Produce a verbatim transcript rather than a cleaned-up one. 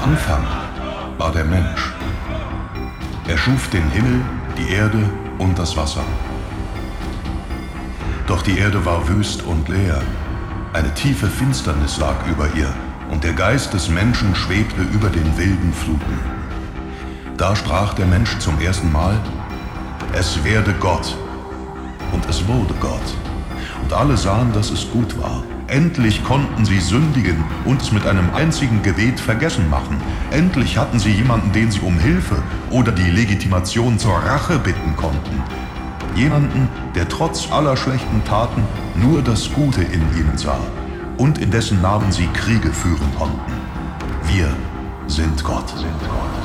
Anfang war der Mensch. Er schuf den Himmel, die Erde und das Wasser. Doch die Erde war wüst und leer. Eine tiefe Finsternis lag über ihr, und der Geist des Menschen schwebte über den wilden Fluten. Da sprach der Mensch zum ersten Mal: Es werde Gott. Und es wurde Gott. Und alle sahen, dass es gut war. Endlich konnten sie sündigen und es mit einem einzigen Gebet vergessen machen. Endlich hatten sie jemanden, den sie um Hilfe oder die Legitimation zur Rache bitten konnten. Jemanden, der trotz aller schlechten Taten nur das Gute in ihnen sah und in dessen Namen sie Kriege führen konnten. Wir sind Gott. Sind Gott.